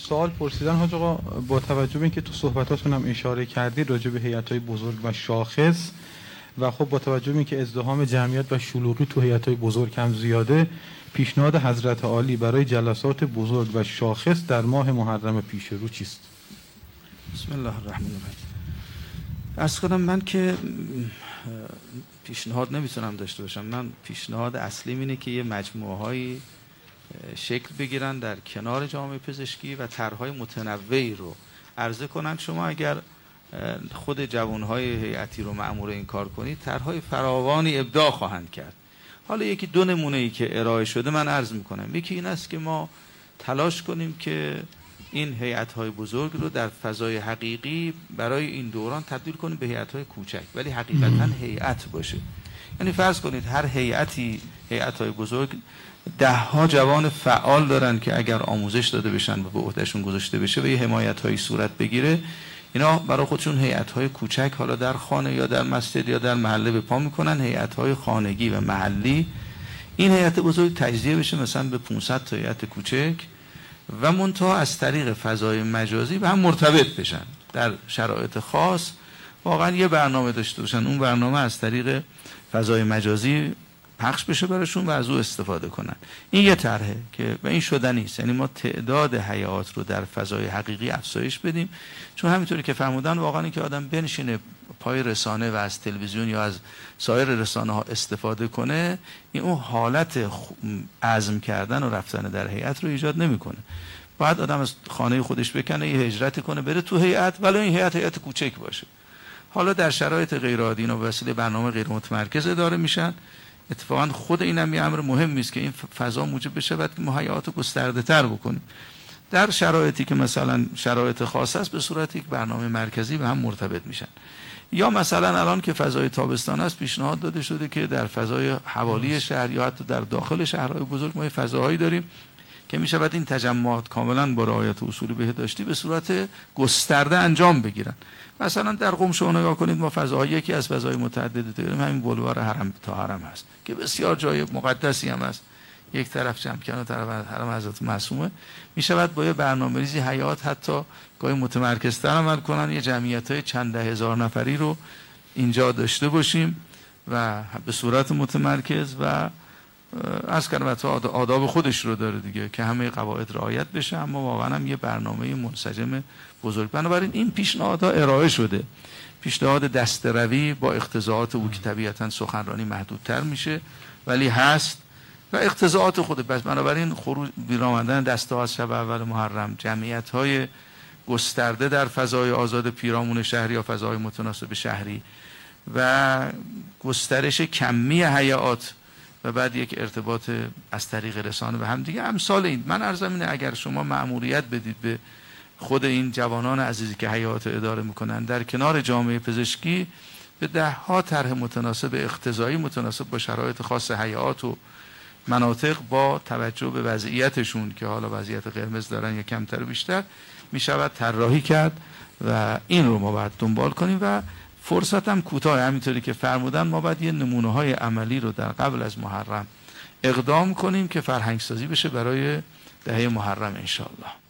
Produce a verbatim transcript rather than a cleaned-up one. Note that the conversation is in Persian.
سوال پرسیدن حاج آقا، با توجه به اینکه تو صحبتاتون هم اشاره کردید راجع به هیئت‌های بزرگ و شاخص و خب با توجه به اینکه ازدحام جمعیت و شلوغی تو هیئت‌های بزرگ هم زیاده، پیشنهاد حضرت عالی برای جلسات بزرگ و شاخص در ماه محرم پیش رو چیست؟ بسم الله الرحمن الرحیم. عرض کنم من که پیشنهاد نمیتونم داشته باشم. من پیشنهاد اصلیم اینه که یه مجموعه هایی شکل بگیرن در کنار جامعه پزشکی و طرح‌های متنوعی رو عرضه کنن. شما اگر خود جوانهای هیئتی رو مأمور این کار کنید، طرح‌های فراوانی ابداع خواهند کرد. حالا یکی دو نمونه‌ای که ارائه شده من عرض میکنم. یکی این است که ما تلاش کنیم که این هیئت‌های بزرگ رو در فضای حقیقی برای این دوران تبدیل کنیم به هیئت‌های کوچک، ولی حقیقتاً هیئت باشه. یعنی فرض کنید هر هیئتی، هیئت‌های بزرگ ده ها جوان فعال دارن که اگر آموزش داده بشن و به عهدهشون گذاشته بشه و یه حمایت‌های صورت بگیره، اینا برای خودشون هیئت‌های کوچک حالا در خانه یا در مسجد یا در محله به پا میکنن، هیئت‌های خانگی و محلی. این هیئت بزرگ تجزیه بشه مثلا به پانصد تا هیئت کوچک و منتها از طریق فضای مجازی به هم مرتبط بشن در شرایط خاص. واقعا یه برنامه داشته باشن، اون برنامه از طریق فضای مجازی پخش بشه براشون و از او استفاده کنن. این یه طرحه که به این شدنی است. یعنی ما تعداد هیئات رو در فضای حقیقی افزایش بدیم، چون همینطوری که فرمودن واقعا این که آدم بنشینه پای رسانه و از تلویزیون یا از سایر رسانه ها استفاده کنه، این اون حالت عزم کردن و رفتن در هیئت رو ایجاد نمیکنه. باید آدم از خانه خودش بکنه، یه هجرت کنه بره تو هیئت، ولی این هیئت هیئت کوچک باشه. حالا در شرایط غیر عادی اینا به وسیله برنامه غیر متمرکز اداره میشن. اتفاقا خود اینم یه امر مهمی است که این فضا موجب بشه و مهیات گسترده تر بکنیم. در شرایطی که مثلا شرایط خاص است به صورت یک برنامه مرکزی به هم مرتبط میشن. یا مثلا الان که فضای تابستان است، پیشنهاد داده شده که در فضای حوالی شهر یا حتی در داخل شهرهای بزرگ ما فضاهایی داریم که میشود این تجمعات کاملا با رعایت اصول بهداشتی به صورت گسترده انجام بگیرن. مثلا در قم شما نگاه کنید، ما فضاهای یکی از فضای متعدد داریم، همین بلوار حرم تا حرم هست که بسیار جای مقدسی هم است. یک طرف جمکن و طرف حرم حضرت معصومه. میشود با یه برنامه‌ریزی حیات حتی گاهی متمرکزتر عمل کنن، یه جمعیت‌های چند ده هزار نفری رو اینجا داشته باشیم و به صورت متمرکز و از کلمت آداب خودش رو داره دیگه که همه قواعد رعایت بشه، اما واقعا هم یه برنامه منسجم بزرگ. بنابراین این پیشنهادها ارائه شده. پیشنهاد دسته‌روی با اقتضاعات او که طبیعتا سخنرانی محدودتر میشه ولی هست و اقتضاعات خود. پس بنابراین خروج بیرون آمدن دسته از شب اول محرم، جمعیت های گسترده در فضای آزاد پیرامون شهری یا فضای متناسب شهری و گسترش کمی هیئات و بعد یک ارتباط از طریق رسانه به هم دیگه امثال این. من عرضم اینه اگر شما مأموریت بدید به خود این جوانان عزیزی که هیئات اداره میکنن در کنار جامعه پزشکی، به ده ها طرح متناسب اقتضایی متناسب با شرایط خاص هیئات و مناطق با توجه به وضعیتشون که حالا وضعیت قرمز دارن یا کمتر و بیشتر می شود طراحی کرد و این رو ما باید دنبال کنیم و فرصت هم کوتاه. همینطوری که فرمودن ما باید یه نمونه های عملی رو در قبل از محرم اقدام کنیم که فرهنگ سازی بشه برای دهه محرم انشاءالله.